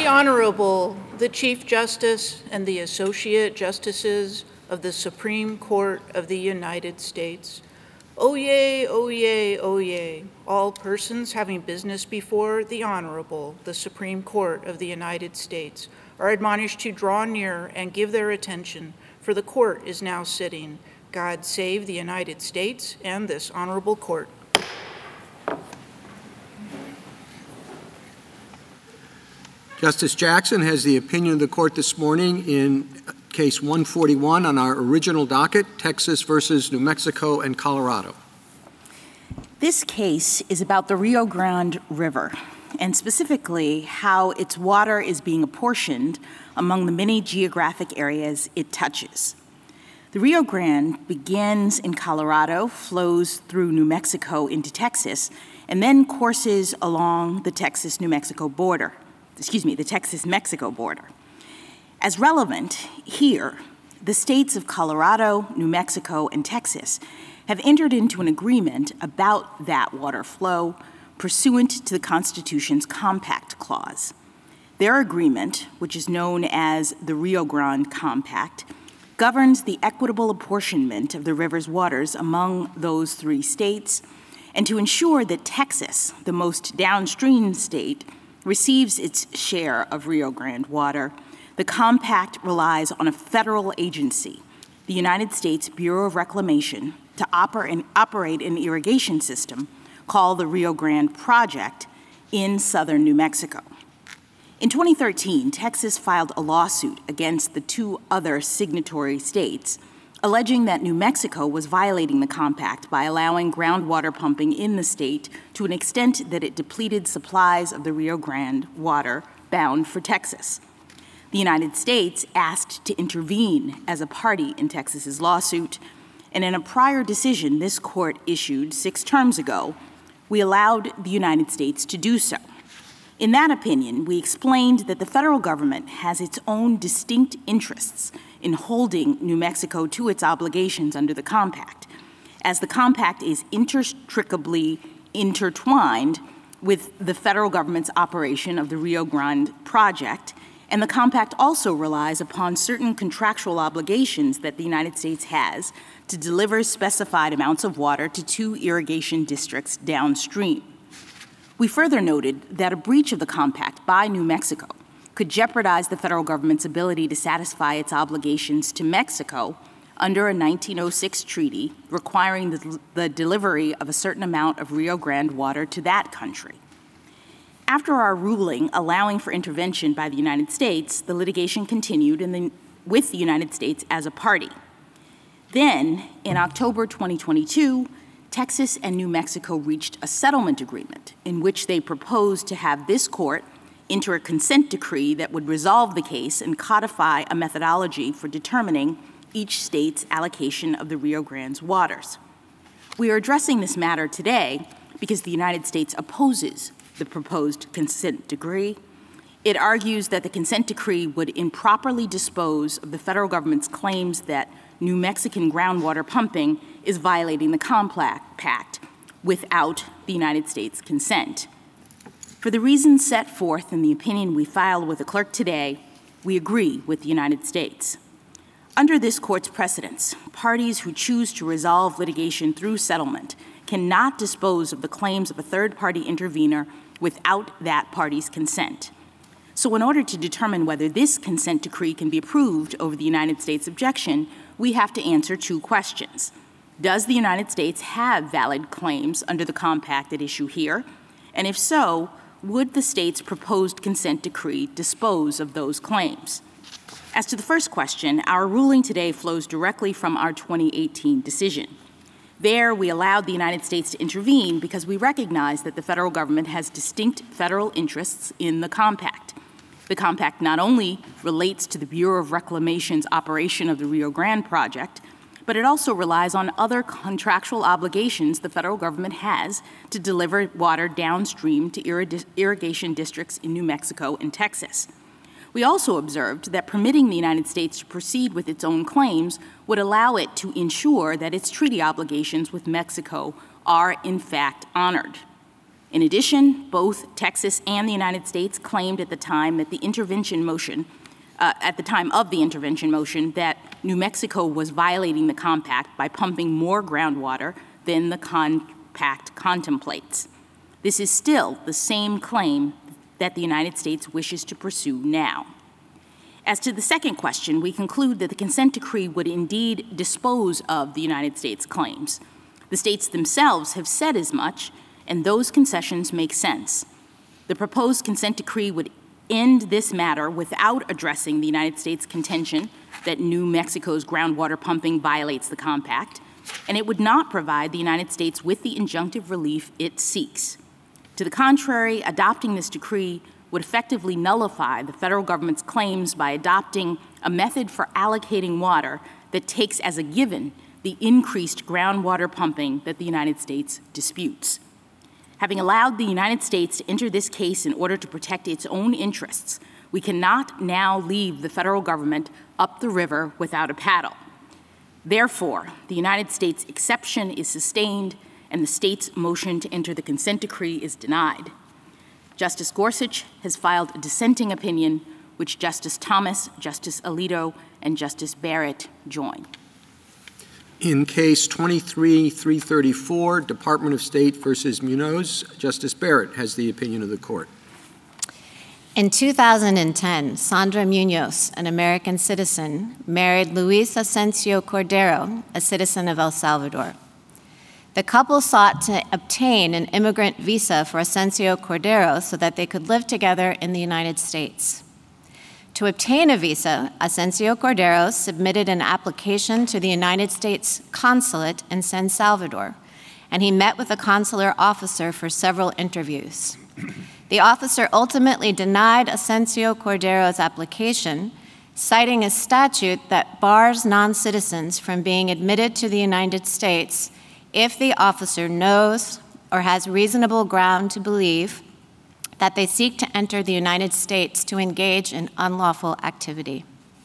The Honorable, the Chief Justice and the Associate Justices of the Supreme Court of the United States. Oyez, oyez, oyez. All persons having business before the Honorable, the Supreme Court of the United States, are admonished to draw near and give their attention, for the court is now sitting. God save the United States and this honorable court. Justice Jackson has the opinion of the court this morning in case 141 on our original docket, Texas versus New Mexico and Colorado. This case is about the Rio Grande River, and specifically how its water is being apportioned among the many geographic areas it touches. The Rio Grande begins in Colorado, flows through New Mexico into Texas, and then courses along the Texas-Mexico border. As relevant, here, the states of Colorado, New Mexico, and Texas have entered into an agreement about that water flow pursuant to the Constitution's Compact Clause. Their agreement, which is known as the Rio Grande Compact, governs the equitable apportionment of the river's waters among those three states, and to ensure that Texas, the most downstream state, receives its share of Rio Grande water, the compact relies on a federal agency, the United States Bureau of Reclamation, to operate an irrigation system called the Rio Grande Project in southern New Mexico. In 2013, Texas filed a lawsuit against the two other signatory states, alleging that New Mexico was violating the compact by allowing groundwater pumping in the state to an extent that it depleted supplies of the Rio Grande water bound for Texas. The United States asked to intervene as a party in Texas's lawsuit, and in a prior decision this court issued 6 terms ago, we allowed the United States to do so. In that opinion, we explained that the federal government has its own distinct interests in holding New Mexico to its obligations under the compact, as the compact is inextricably intertwined with the federal government's operation of the Rio Grande Project, and the compact also relies upon certain contractual obligations that the United States has to deliver specified amounts of water to 2 irrigation districts downstream. We further noted that a breach of the compact by New Mexico could jeopardize the federal government's ability to satisfy its obligations to Mexico under a 1906 treaty requiring the delivery of a certain amount of Rio Grande water to that country. After our ruling allowing for intervention by the United States, the litigation continued with the United States as a party. Then, in October 2022, Texas and New Mexico reached a settlement agreement in which they proposed to have this court enter a consent decree that would resolve the case and codify a methodology for determining each state's allocation of the Rio Grande's waters. We are addressing this matter today because the United States opposes the proposed consent decree. It argues that the consent decree would improperly dispose of the federal government's claims that New Mexican groundwater pumping is violating the compact without the United States' consent. For the reasons set forth in the opinion we filed with the clerk today, we agree with the United States. Under this court's precedents, parties who choose to resolve litigation through settlement cannot dispose of the claims of a third-party intervener without that party's consent. So in order to determine whether this consent decree can be approved over the United States' objection, we have to answer 2 questions. Does the United States have valid claims under the compact at issue here? And if so, would the state's proposed consent decree dispose of those claims? As to the first question, our ruling today flows directly from our 2018 decision. There, we allowed the United States to intervene because we recognize that the federal government has distinct federal interests in the compact. The compact not only relates to the Bureau of Reclamation's operation of the Rio Grande Project, but it also relies on other contractual obligations the federal government has to deliver water downstream to irrigation districts in New Mexico and Texas. We also observed that permitting the United States to proceed with its own claims would allow it to ensure that its treaty obligations with Mexico are in fact honored. In addition, both Texas and the United States claimed at the time that the intervention motion, that New Mexico was violating the compact by pumping more groundwater than the compact contemplates. This is still the same claim that the United States wishes to pursue now. As to the second question, we conclude that the consent decree would indeed dispose of the United States' claims. The states themselves have said as much, and those concessions make sense. The proposed consent decree would end this matter without addressing the United States' contention that New Mexico's groundwater pumping violates the compact, and it would not provide the United States with the injunctive relief it seeks. To the contrary, adopting this decree would effectively nullify the federal government's claims by adopting a method for allocating water that takes as a given the increased groundwater pumping that the United States disputes. Having allowed the United States to enter this case in order to protect its own interests, we cannot now leave the federal government up the river without a paddle. Therefore, the United States exception is sustained and the state's motion to enter the consent decree is denied. Justice Gorsuch has filed a dissenting opinion, which Justice Thomas, Justice Alito, and Justice Barrett join. In case 23-334, Department of State versus Munoz, Justice Barrett has the opinion of the court. In 2010, Sandra Munoz, an American citizen, married Luis Asensio Cordero, a citizen of El Salvador. The couple sought to obtain an immigrant visa for Asensio Cordero so that they could live together in the United States. To obtain a visa, Asensio Cordero submitted an application to the United States consulate in San Salvador, and he met with a consular officer for several interviews. The officer ultimately denied Asensio Cordero's application, citing a statute that bars non-citizens from being admitted to the United States if the officer knows or has reasonable ground to believe that they seek to enter the United States to engage in unlawful activity.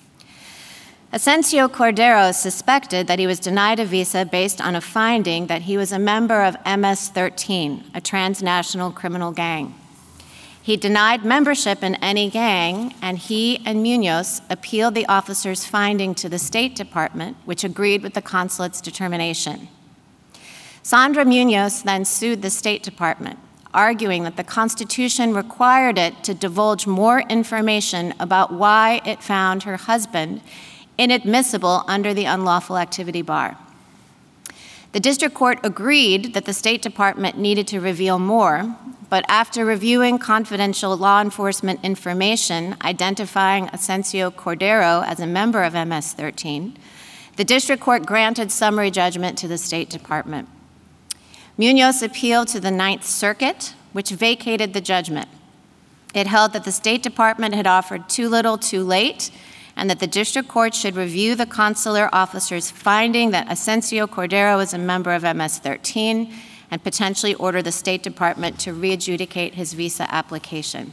Asensio Cordero suspected that he was denied a visa based on a finding that he was a member of MS-13, a transnational criminal gang. He denied membership in any gang, and he and Munoz appealed the officer's finding to the State Department, which agreed with the consulate's determination. Sandra Munoz then sued the State Department, arguing that the Constitution required it to divulge more information about why it found her husband inadmissible under the unlawful activity bar. The district court agreed that the State Department needed to reveal more, but after reviewing confidential law enforcement information identifying Asensio Cordero as a member of MS-13, the district court granted summary judgment to the State Department. Munoz appealed to the Ninth Circuit, which vacated the judgment. It held that the State Department had offered too little too late, and that the district court should review the consular officer's finding that Asensio Cordero is a member of MS-13 and potentially order the State Department to re-adjudicate his visa application.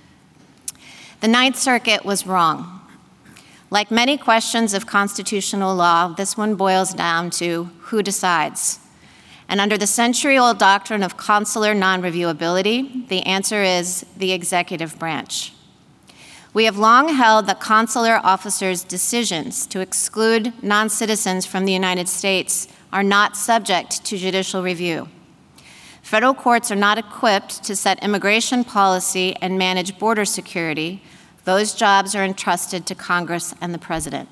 The Ninth Circuit was wrong. Like many questions of constitutional law, this one boils down to who decides. And under the century-old doctrine of consular non-reviewability, the answer is the executive branch. We have long held that consular officers' decisions to exclude non-citizens from the United States are not subject to judicial review. Federal courts are not equipped to set immigration policy and manage border security. Those jobs are entrusted to Congress and the President.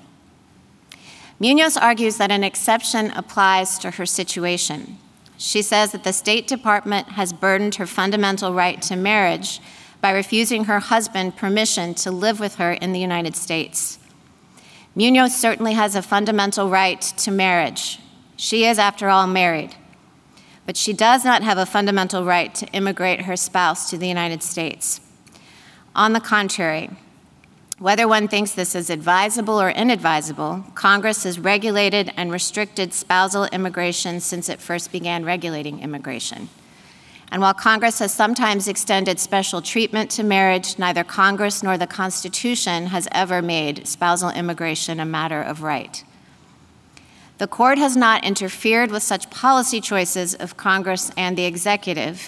Munoz argues that an exception applies to her situation. She says that the State Department has burdened her fundamental right to marriage by refusing her husband permission to live with her in the United States. Munoz certainly has a fundamental right to marriage. She is, after all, married. But she does not have a fundamental right to immigrate her spouse to the United States. On the contrary, whether one thinks this is advisable or inadvisable, Congress has regulated and restricted spousal immigration since it first began regulating immigration. And while Congress has sometimes extended special treatment to marriage, neither Congress nor the Constitution has ever made spousal immigration a matter of right. The court has not interfered with such policy choices of Congress and the executive,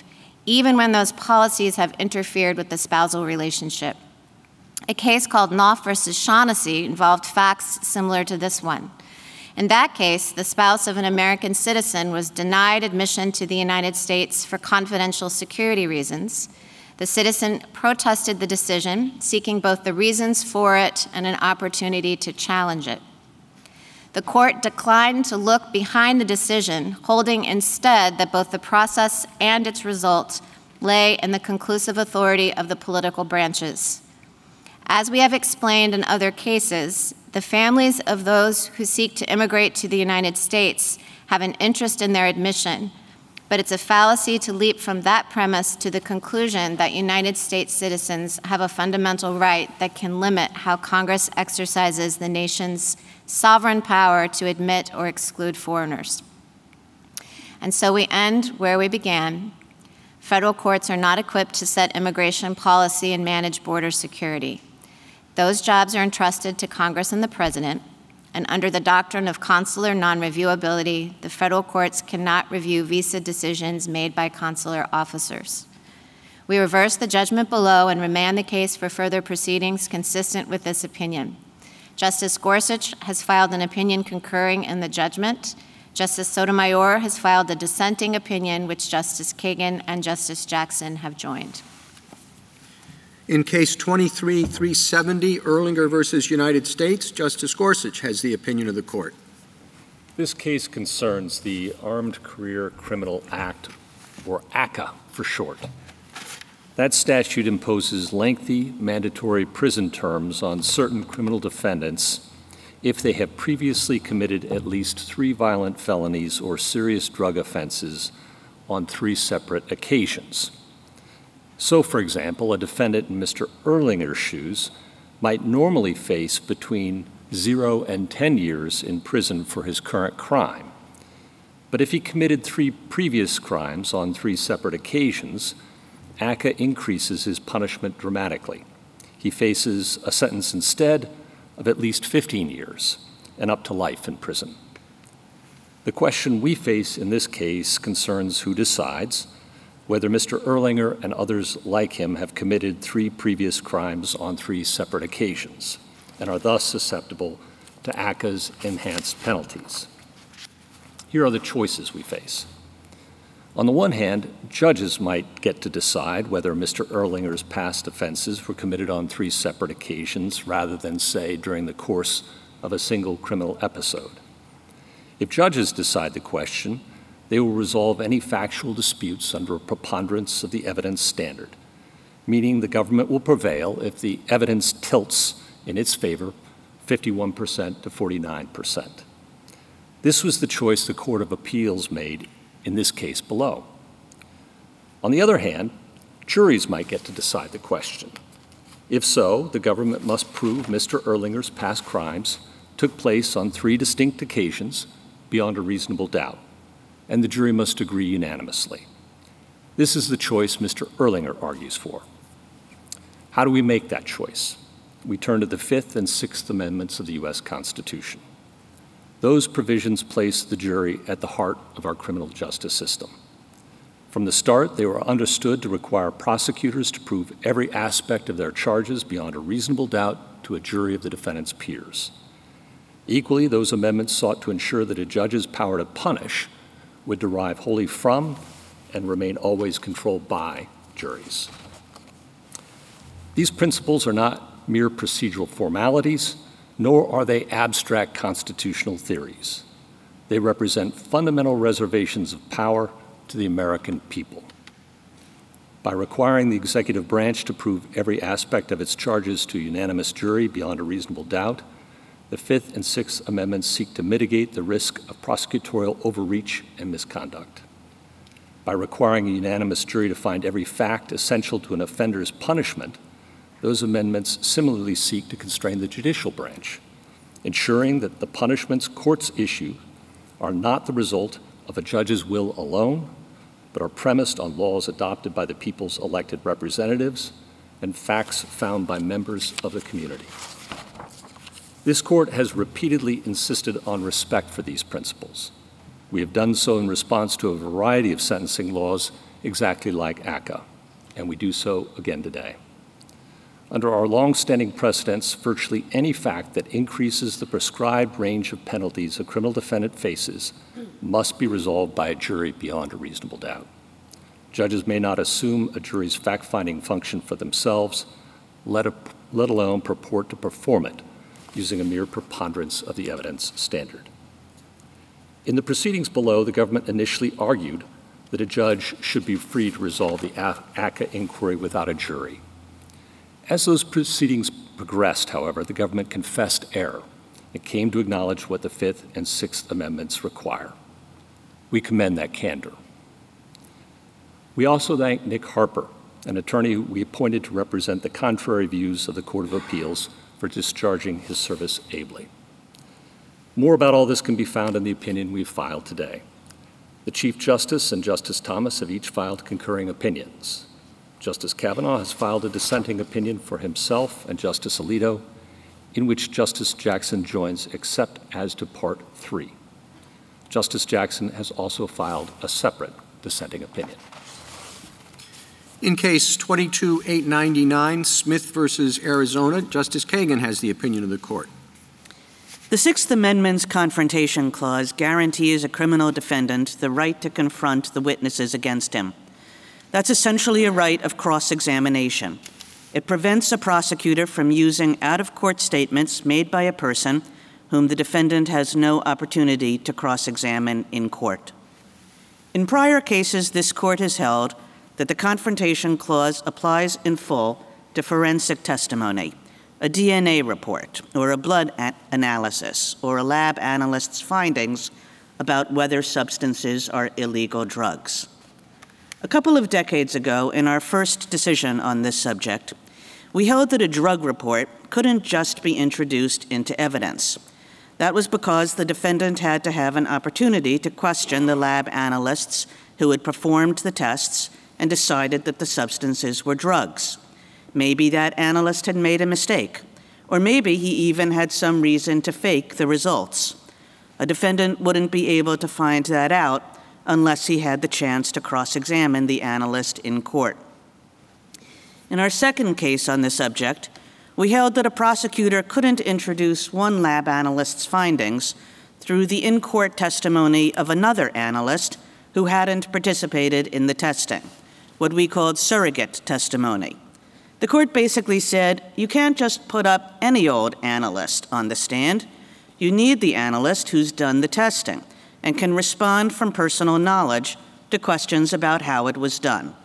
even when those policies have interfered with the spousal relationship. A case called Knopf versus Shaughnessy involved facts similar to this one. In that case, the spouse of an American citizen was denied admission to the United States for confidential security reasons. The citizen protested the decision, seeking both the reasons for it and an opportunity to challenge it. The court declined to look behind the decision, holding instead that both the process and its result lay in the conclusive authority of the political branches. As we have explained in other cases, the families of those who seek to immigrate to the United States have an interest in their admission, but it's a fallacy to leap from that premise to the conclusion that United States citizens have a fundamental right that can limit how Congress exercises the nation's sovereign power to admit or exclude foreigners. And so we end where we began. Federal courts are not equipped to set immigration policy and manage border security. Those jobs are entrusted to Congress and the President, and under the doctrine of consular non-reviewability, the federal courts cannot review visa decisions made by consular officers. We reverse the judgment below and remand the case for further proceedings consistent with this opinion. Justice Gorsuch has filed an opinion concurring in the judgment. Justice Sotomayor has filed a dissenting opinion, which Justice Kagan and Justice Jackson have joined. In case 23-370, Erlinger versus United States, Justice Gorsuch has the opinion of the court. This case concerns the Armed Career Criminal Act, or ACCA for short. That statute imposes lengthy mandatory prison terms on certain criminal defendants if they have previously committed at least 3 violent felonies or serious drug offenses on 3 separate occasions. So, for example, a defendant in Mr. Erlinger's shoes might normally face between 0 and 10 years in prison for his current crime. But if he committed 3 previous crimes on 3 separate occasions, ACCA increases his punishment dramatically. He faces a sentence instead of at least 15 years and up to life in prison. The question we face in this case concerns who decides whether Mr. Erlinger and others like him have committed 3 previous crimes on 3 separate occasions and are thus susceptible to ACCA's enhanced penalties. Here are the choices we face. On the one hand, judges might get to decide whether Mr. Erlinger's past offenses were committed on 3 separate occasions rather than, say, during the course of a single criminal episode. If judges decide the question, they will resolve any factual disputes under a preponderance of the evidence standard, meaning the government will prevail if the evidence tilts in its favor 51% to 49%. This was the choice the Court of Appeals made in this case below. On the other hand, juries might get to decide the question. If so, the government must prove Mr. Erlinger's past crimes took place on 3 distinct occasions beyond a reasonable doubt, and the jury must agree unanimously. This is the choice Mr. Erlinger argues for. How do we make that choice? We turn to the 5th and 6th Amendments of the U.S. Constitution. Those provisions place the jury at the heart of our criminal justice system. From the start, they were understood to require prosecutors to prove every aspect of their charges beyond a reasonable doubt to a jury of the defendant's peers. Equally, those amendments sought to ensure that a judge's power to punish would derive wholly from and remain always controlled by juries. These principles are not mere procedural formalities, nor are they abstract constitutional theories. They represent fundamental reservations of power to the American people. By requiring the executive branch to prove every aspect of its charges to a unanimous jury beyond a reasonable doubt, the 5th and 6th Amendments seek to mitigate the risk of prosecutorial overreach and misconduct. By requiring a unanimous jury to find every fact essential to an offender's punishment, those amendments similarly seek to constrain the judicial branch, ensuring that the punishments courts issue are not the result of a judge's will alone, but are premised on laws adopted by the people's elected representatives and facts found by members of the community. This court has repeatedly insisted on respect for these principles. We have done so in response to a variety of sentencing laws, exactly like ACCA, and we do so again today. Under our long-standing precedents, virtually any fact that increases the prescribed range of penalties a criminal defendant faces must be resolved by a jury beyond a reasonable doubt. Judges may not assume a jury's fact-finding function for themselves, let alone purport to perform it using a mere preponderance of the evidence standard. In the proceedings below, the government initially argued that a judge should be free to resolve the ACCA inquiry without a jury. As those proceedings progressed, however, the government confessed error and came to acknowledge what the Fifth and Sixth Amendments require. We commend that candor. We also thank Nick Harper, an attorney who we appointed to represent the contrary views of the Court of Appeals, for discharging his service ably. More about all this can be found in the opinion we've filed today. The Chief Justice and Justice Thomas have each filed concurring opinions. Justice Kavanaugh has filed a dissenting opinion for himself and Justice Alito, in which Justice Jackson joins except as to Part 3. Justice Jackson has also filed a separate dissenting opinion. In case 22-899, Smith versus Arizona, Justice Kagan has the opinion of the court. The Sixth Amendment's Confrontation Clause guarantees a criminal defendant the right to confront the witnesses against him. That's essentially a right of cross-examination. It prevents a prosecutor from using out-of-court statements made by a person whom the defendant has no opportunity to cross-examine in court. In prior cases, this court has held that the Confrontation Clause applies in full to forensic testimony, a DNA report, or a blood analysis, or a lab analyst's findings about whether substances are illegal drugs. A couple of decades ago, in our first decision on this subject, we held that a drug report couldn't just be introduced into evidence. That was because the defendant had to have an opportunity to question the lab analysts who had performed the tests and decided that the substances were drugs. Maybe that analyst had made a mistake, or maybe he even had some reason to fake the results. A defendant wouldn't be able to find that out unless he had the chance to cross-examine the analyst in court. In our second case on the subject, we held that a prosecutor couldn't introduce one lab analyst's findings through the in-court testimony of another analyst who hadn't participated in the testing, what we called surrogate testimony. The court basically said, you can't just put up any old analyst on the stand. You need the analyst who's done the testing and can respond from personal knowledge to questions about how it was done.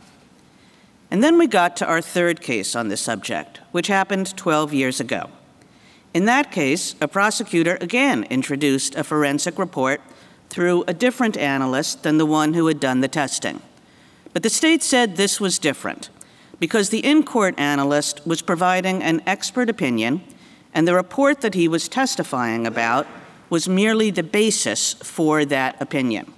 And then we got to our third case on this subject, which happened 12 years ago. In that case, a prosecutor again introduced a forensic report through a different analyst than the one who had done the testing. But the state said this was different because the in-court analyst was providing an expert opinion, and the report that he was testifying about was merely the basis for that opinion.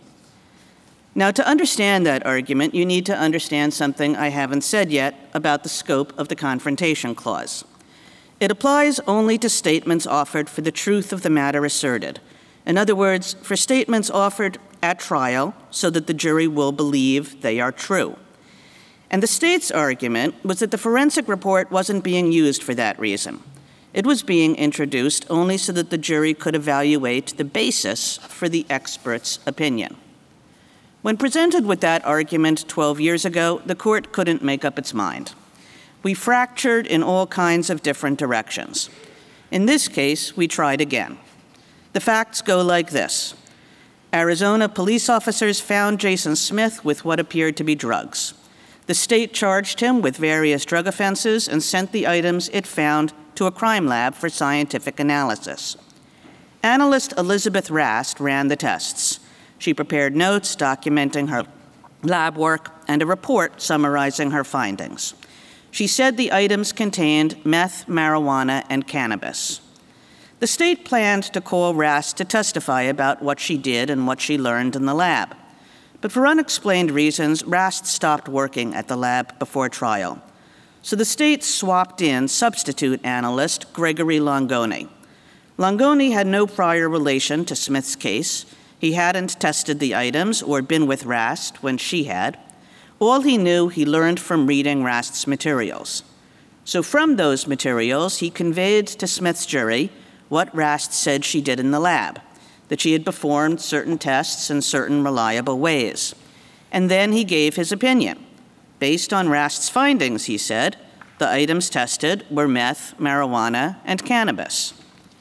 Now, to understand that argument, you need to understand something I haven't said yet about the scope of the Confrontation Clause. It applies only to statements offered for the truth of the matter asserted. In other words, for statements offered at trial so that the jury will believe they are true. And the state's argument was that the forensic report wasn't being used for that reason. It was being introduced only so that the jury could evaluate the basis for the expert's opinion. When presented with that argument 12 years ago, the court couldn't make up its mind. We fractured in all kinds of different directions. In this case, we tried again. The facts go like this. Arizona police officers found Jason Smith with what appeared to be drugs. The state charged him with various drug offenses and sent the items it found to a crime lab for scientific analysis. Analyst Elizabeth Rast ran the tests. She prepared notes documenting her lab work and a report summarizing her findings. She said the items contained meth, marijuana, and cannabis. The state planned to call Rast to testify about what she did and what she learned in the lab. But for unexplained reasons, Rast stopped working at the lab before trial. So the state swapped in substitute analyst Gregory Longoni. Longoni had no prior relation to Smith's case. He hadn't tested the items or been with Rast when she had. All he knew he learned from reading Rast's materials. So from those materials, he conveyed to Smith's jury what Rast said she did in the lab, that she had performed certain tests in certain reliable ways. And then he gave his opinion. Based on Rast's findings, he said, the items tested were meth, marijuana, and cannabis.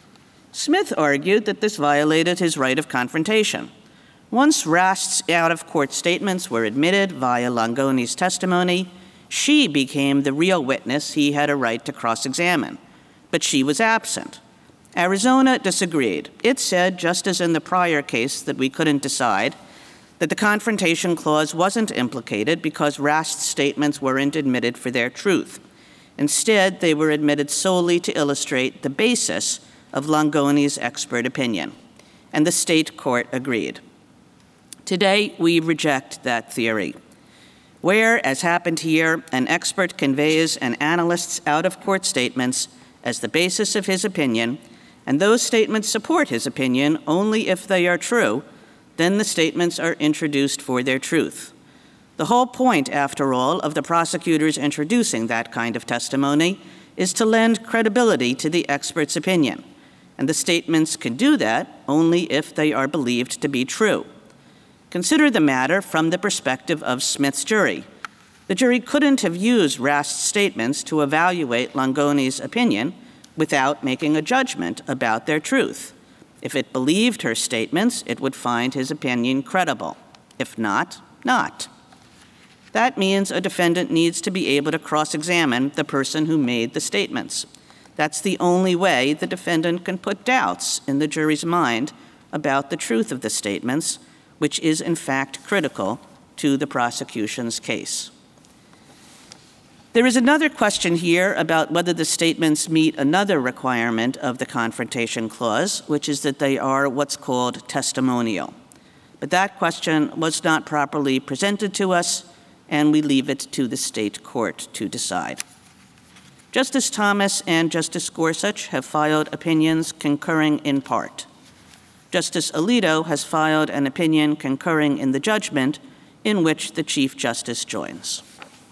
Smith argued that this violated his right of confrontation. Once Rast's out-of-court statements were admitted via Langoni's testimony, she became the real witness he had a right to cross-examine, but she was absent. Arizona disagreed. It said, just as in the prior case that we couldn't decide, that the Confrontation Clause wasn't implicated because Rast's statements weren't admitted for their truth. Instead, they were admitted solely to illustrate the basis of Langoni's expert opinion, and the state court agreed. Today, we reject that theory. Where, as happened here, an expert conveys an analyst's out-of-court statements as the basis of his opinion, and those statements support his opinion only if they are true, then the statements are introduced for their truth. The whole point, after all, of the prosecutors introducing that kind of testimony is to lend credibility to the expert's opinion, and the statements can do that only if they are believed to be true. Consider the matter from the perspective of Smith's jury. The jury couldn't have used Rast's statements to evaluate Langoni's opinion without making a judgment about their truth. If it believed her statements, it would find his opinion credible. If not, not. That means a defendant needs to be able to cross-examine the person who made the statements. That's the only way the defendant can put doubts in the jury's mind about the truth of the statements, which is in fact critical to the prosecution's case. There is another question here about whether the statements meet another requirement of the Confrontation Clause, which is that they are what's called testimonial. But that question was not properly presented to us, and we leave it to the state court to decide. Justice Thomas and Justice Gorsuch have filed opinions concurring in part. Justice Alito has filed an opinion concurring in the judgment in which the Chief Justice joins.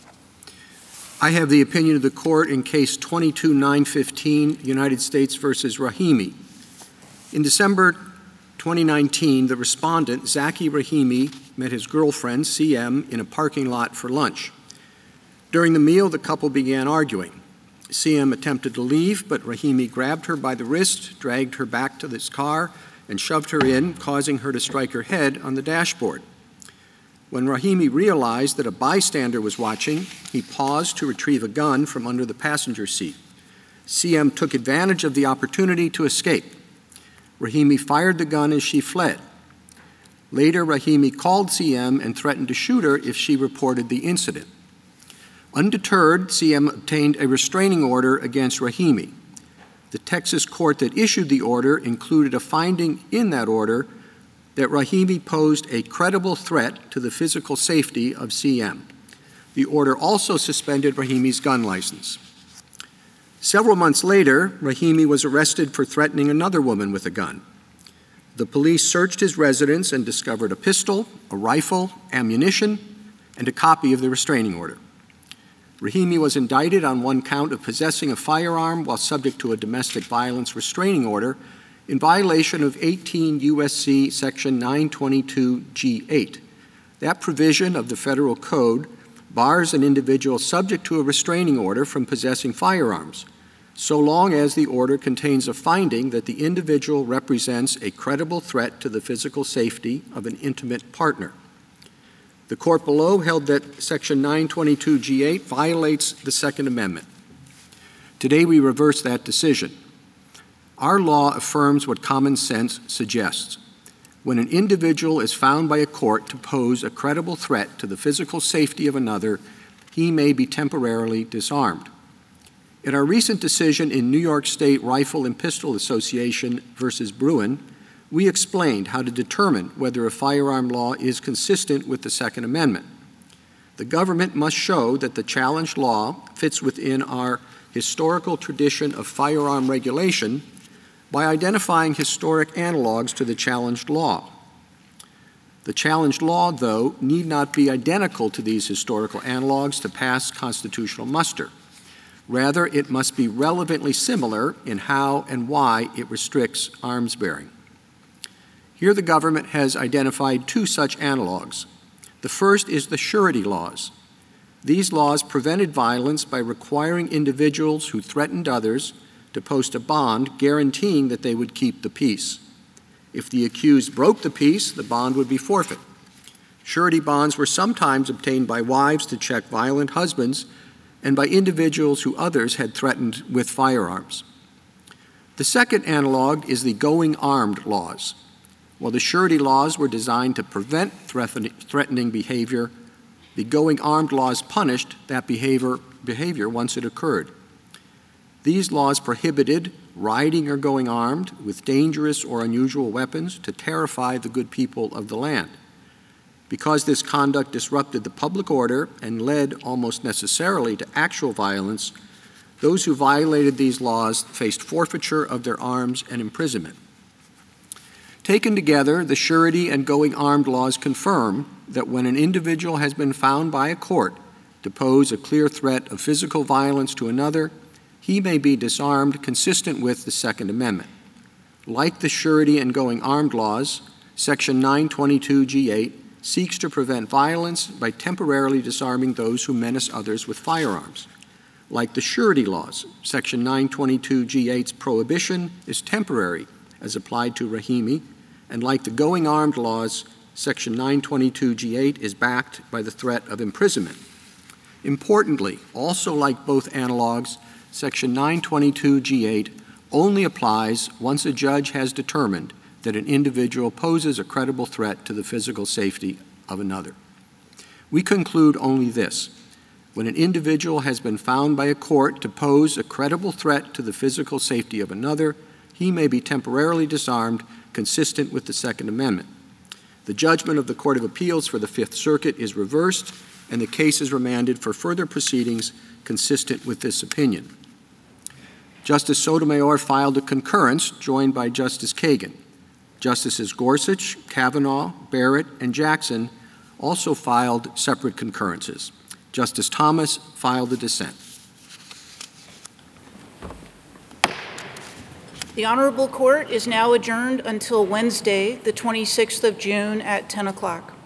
I have the opinion of the court in case 22-915, United States versus Rahimi. In December 2019, the respondent, Zaki Rahimi, met his girlfriend, CM, in a parking lot for lunch. During the meal, the couple began arguing. CM attempted to leave, but Rahimi grabbed her by the wrist, dragged her back to his car, and shoved her in, causing her to strike her head on the dashboard. When Rahimi realized that a bystander was watching, he paused to retrieve a gun from under the passenger seat. CM took advantage of the opportunity to escape. Rahimi fired the gun as she fled. Later, Rahimi called CM and threatened to shoot her if she reported the incident. Undeterred, CM obtained a restraining order against Rahimi. The Texas court that issued the order included a finding in that order that Rahimi posed a credible threat to the physical safety of CM. The order also suspended Rahimi's gun license. Several months later, Rahimi was arrested for threatening another woman with a gun. The police searched his residence and discovered a pistol, a rifle, ammunition, and a copy of the restraining order. Rahimi was indicted on one count of possessing a firearm while subject to a domestic violence restraining order in violation of 18 U.S.C. Section 922G8. That provision of the federal code bars an individual subject to a restraining order from possessing firearms, so long as the order contains a finding that the individual represents a credible threat to the physical safety of an intimate partner. The court below held that Section 922G8 violates the Second Amendment. Today we reverse that decision. Our law affirms what common sense suggests. When an individual is found by a court to pose a credible threat to the physical safety of another, he may be temporarily disarmed. In our recent decision in New York State Rifle and Pistol Association versus Bruin, we explained how to determine whether a firearm law is consistent with the Second Amendment. The government must show that the challenged law fits within our historical tradition of firearm regulation by identifying historic analogs to the challenged law. The challenged law, though, need not be identical to these historical analogs to pass constitutional muster. Rather, it must be relevantly similar in how and why it restricts arms bearing. Here the government has identified two such analogs. The first is the surety laws. These laws prevented violence by requiring individuals who threatened others to post a bond guaranteeing that they would keep the peace. If the accused broke the peace, the bond would be forfeit. Surety bonds were sometimes obtained by wives to check violent husbands and by individuals who others had threatened with firearms. The second analog is the going armed laws. While the surety laws were designed to prevent threatening behavior, the going armed laws punished that behavior once it occurred. These laws prohibited riding or going armed with dangerous or unusual weapons to terrify the good people of the land. Because this conduct disrupted the public order and led almost necessarily to actual violence, those who violated these laws faced forfeiture of their arms and imprisonment. Taken together, the surety and going armed laws confirm that when an individual has been found by a court to pose a clear threat of physical violence to another, he may be disarmed consistent with the Second Amendment. Like the surety and going armed laws, Section 922G8 seeks to prevent violence by temporarily disarming those who menace others with firearms. Like the surety laws, Section 922G8's prohibition is temporary as applied to Rahimi, and like the going armed laws, Section 922G8 is backed by the threat of imprisonment. Importantly, also like both analogs, Section 922G8 only applies once a judge has determined that an individual poses a credible threat to the physical safety of another. We conclude only this: when an individual has been found by a court to pose a credible threat to the physical safety of another, he may be temporarily disarmed consistent with the Second Amendment. The judgment of the Court of Appeals for the Fifth Circuit is reversed, and the case is remanded for further proceedings consistent with this opinion. Justice Sotomayor filed a concurrence joined by Justice Kagan. Justices Gorsuch, Kavanaugh, Barrett, and Jackson also filed separate concurrences. Justice Thomas filed a dissent. The Honorable Court is now adjourned until Wednesday, the 26th of June at 10 o'clock.